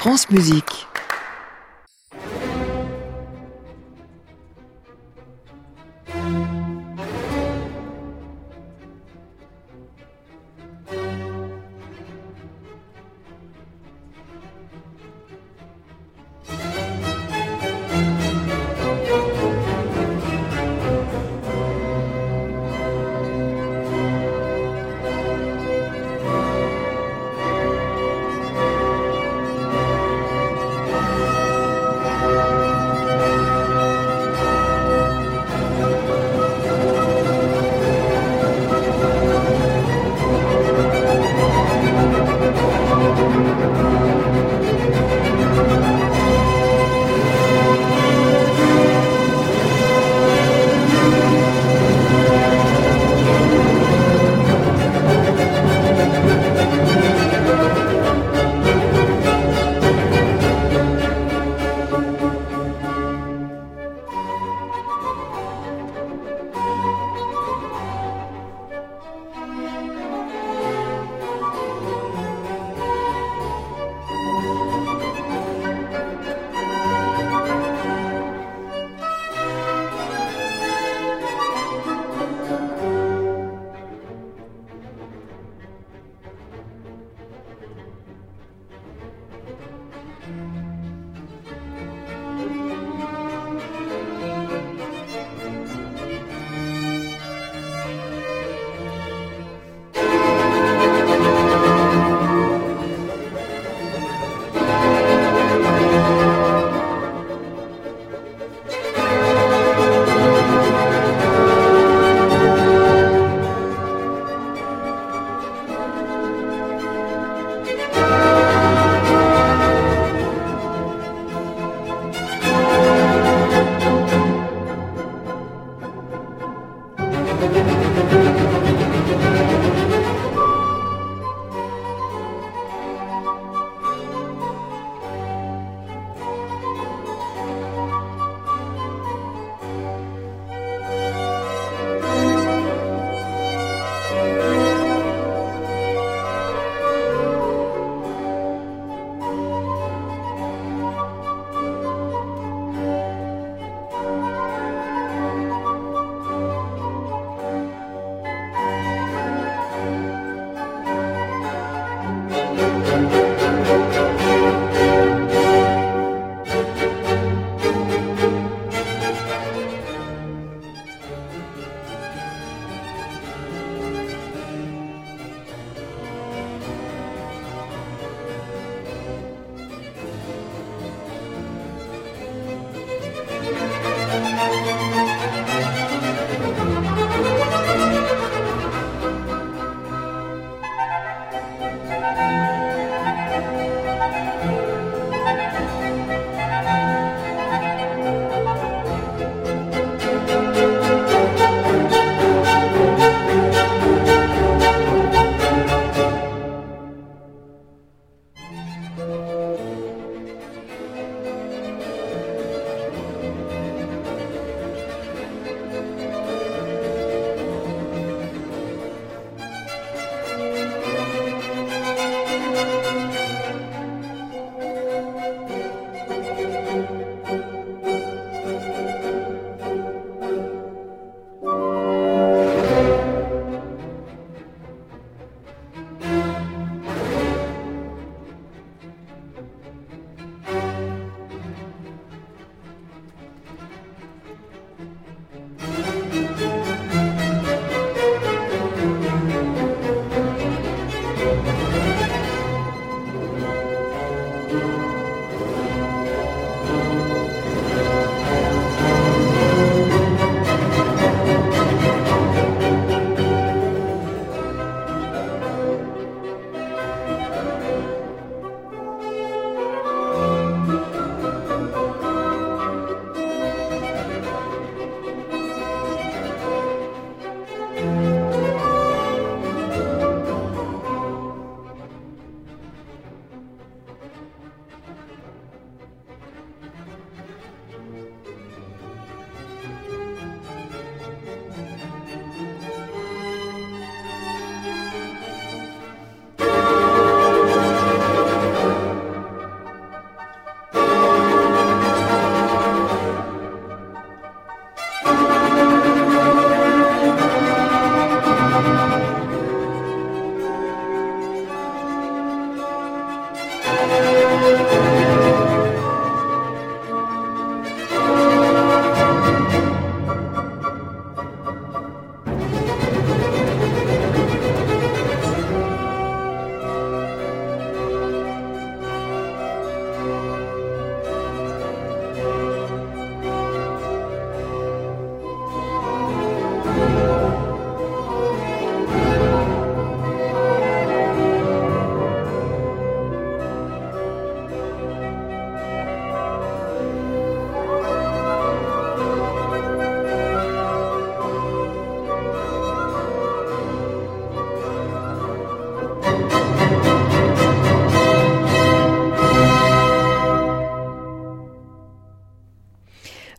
France Musique.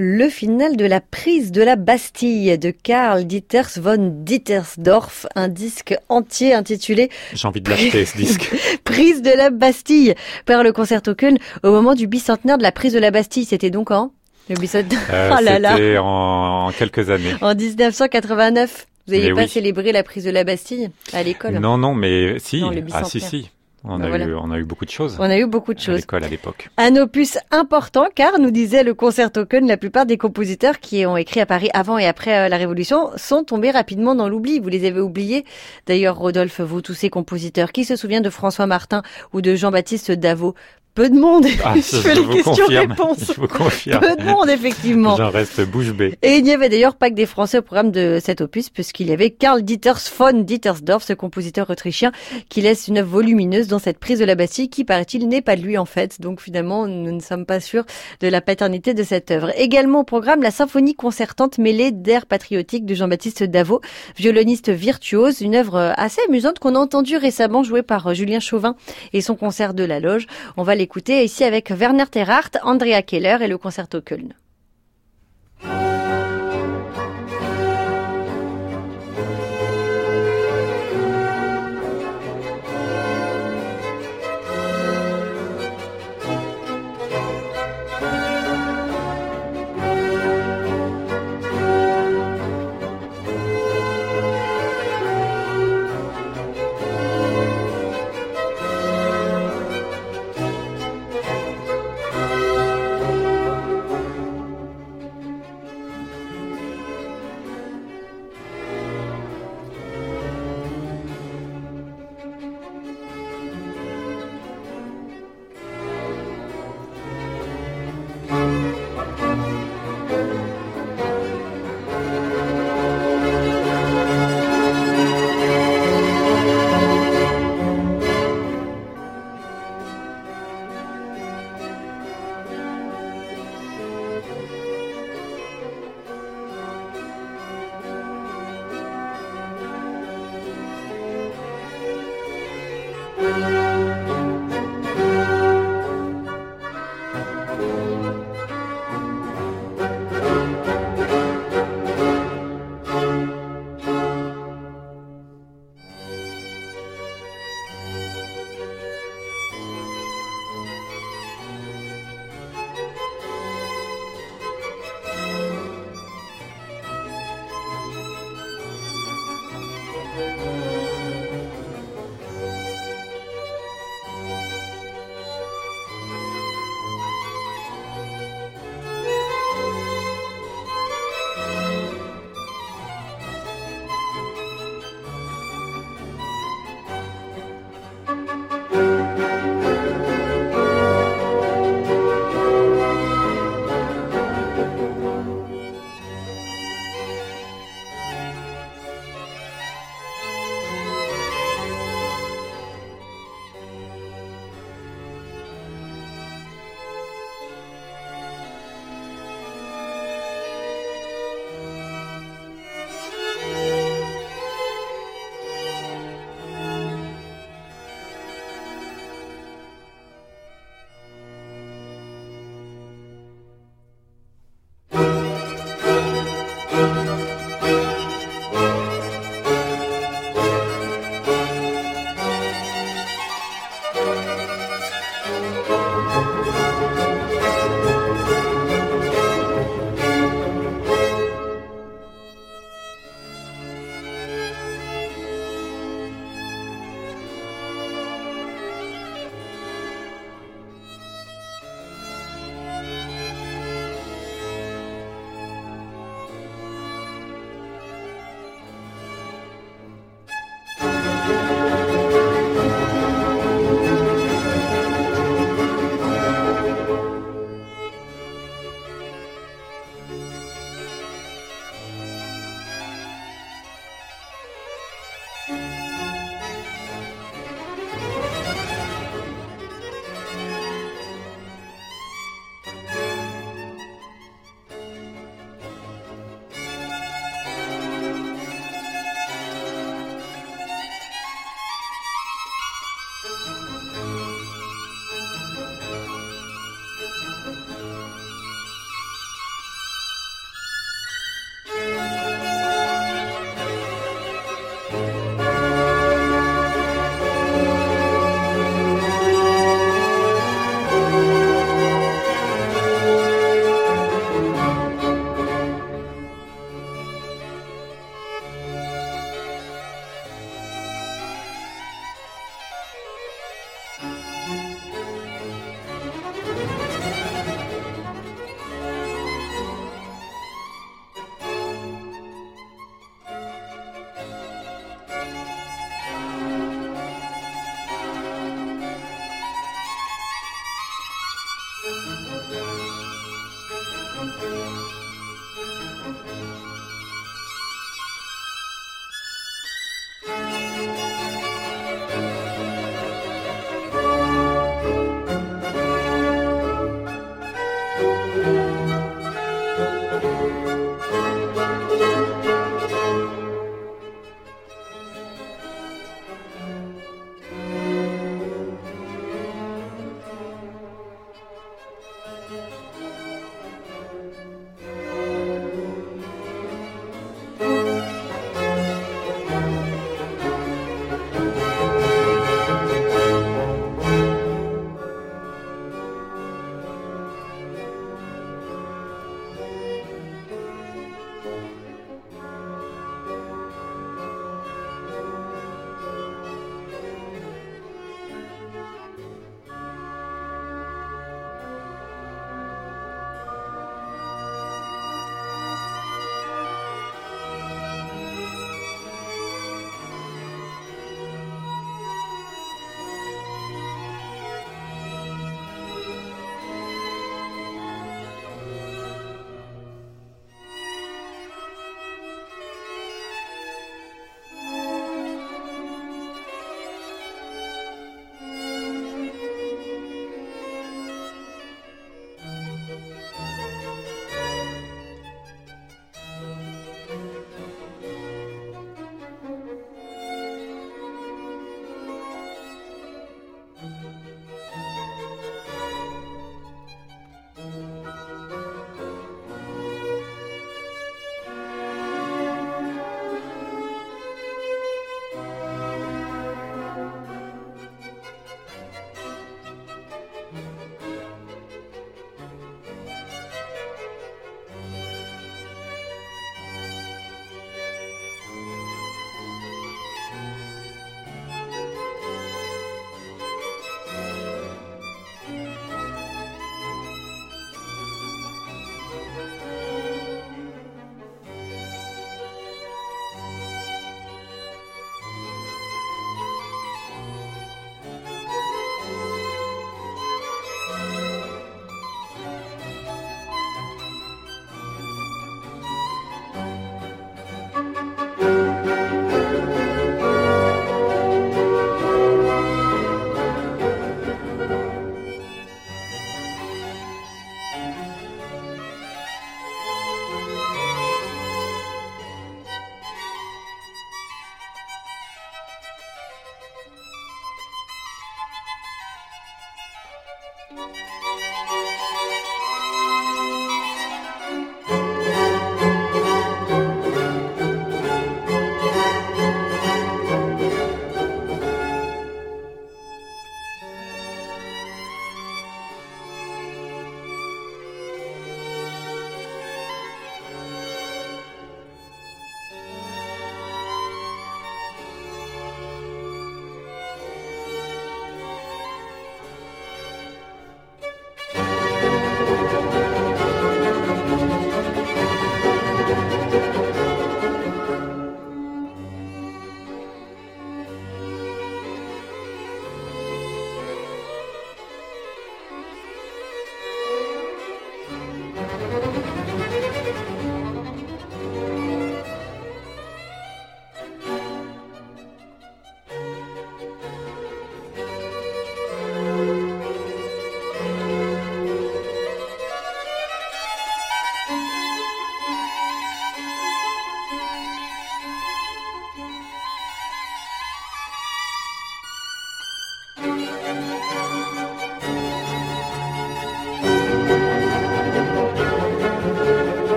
Le final de la prise de la Bastille de Karl Dieters von Dittersdorf, un disque entier intitulé J'ai envie de l'acheter ce disque. Prise de la Bastille par le Concerto Köln au moment du bicentenaire de la prise de la Bastille. C'était donc quand le bicentenaire C'était en quelques années. En 1989. Vous n'aviez pas oui. célébré la prise de la Bastille à l'école? Non, mais si. Non, le Si. On a eu beaucoup de choses. On a eu beaucoup de choses. À l'école à l'époque. Un opus important car, nous disait le Concerto Köln, la plupart des compositeurs qui ont écrit à Paris avant et après la Révolution sont tombés rapidement dans l'oubli. Vous les avez oubliés. D'ailleurs, Rodolphe, vous, tous ces compositeurs, qui se souvient de François Martin ou de Jean-Baptiste Davo? Peu de monde. Je fais les questions-réponses. Je vous confirme. Peu de monde, effectivement. J'en reste bouche bée. Et il n'y avait d'ailleurs pas que des Français au programme de cet opus, puisqu'il y avait Karl Dieters von Dittersdorf, ce compositeur autrichien, qui laisse une œuvre volumineuse dans cette prise de la Bastille, qui, paraît-il, n'est pas de lui, en fait. Donc, finalement, nous ne sommes pas sûrs de la paternité de cette œuvre. Également au programme, la symphonie concertante mêlée d'airs patriotiques de Jean-Baptiste Davo, violoniste virtuose, une œuvre assez amusante qu'on a entendue récemment jouée par Julien Chauvin et son concert de la Loge. On va l'écouter ici avec Werner Terhardt, Andrea Keller et le Concerto Köln.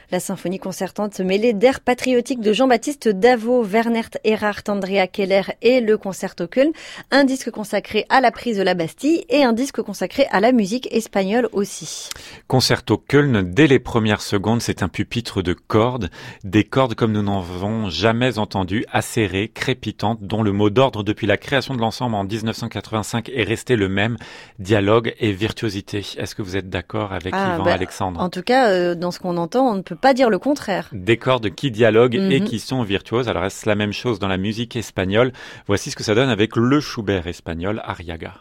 La symphonie concertante mêlée d'airs patriotiques de Jean-Baptiste Davo, Wernher Erhard, Andrea Keller et le Concerto Köln. Un disque consacré à la prise de la Bastille et un disque consacré à la musique espagnole aussi. Concerto Köln, dès les premières secondes, c'est un pupitre de cordes, des cordes comme nous n'en avons jamais entendu, acérées, crépitantes, dont le mot d'ordre depuis la création de l'ensemble en 1985 est resté le même, dialogue et virtuosité. Est-ce que vous êtes d'accord avec Yvan Alexandre? En tout cas, dans ce qu'on entend, on ne peut pas dire le contraire. Des cordes qui dialoguent et qui sont virtuoses. Alors est-ce la même chose dans la musique espagnole? Voici ce que ça donne avec le Schubert espagnol Arriaga.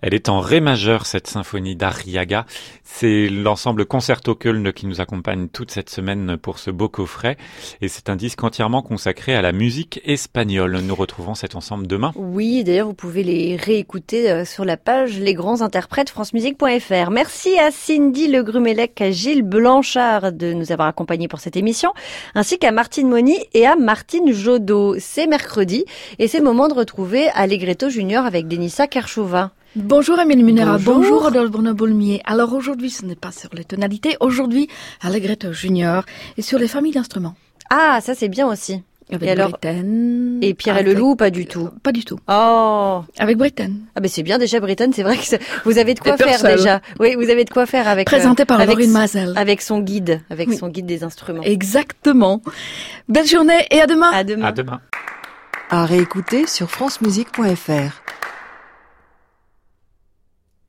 Elle est en ré majeur, cette symphonie d'Arriaga. C'est l'ensemble Concerto Köln qui nous accompagne toute cette semaine pour ce beau coffret. Et c'est un disque entièrement consacré à la musique espagnole. Nous retrouvons cet ensemble demain. Oui, d'ailleurs, vous pouvez les réécouter sur la page Les Grands Interprètes francemusique.fr. Merci à Cindy Le Grumelec, à Gilles Blanchard de nous avoir accompagnés pour cette émission, ainsi qu'à Martine Moni et à Martine Jodot. C'est mercredi et c'est le moment de retrouver Allegretto Junior avec Denisa Kershova. Bonjour Amélie Munera, bonjour Rodolphe Boulmier. Alors aujourd'hui, ce n'est pas sur les tonalités, aujourd'hui Allegretto Junior et sur les familles d'instruments. Ah, ça c'est bien aussi. Avec et alors, Britten. Et Pierre et Leloup, pas du tout. Pas du tout. Oh. Avec Britten. Ah ben c'est bien déjà Britten, c'est vrai que vous avez de quoi Et faire déjà. Oui, vous avez de quoi faire avec présenté par Laurine Mazel. Avec son guide, son guide des instruments. Exactement. Belle journée et à demain. À demain. À demain. À réécouter sur francemusique.fr.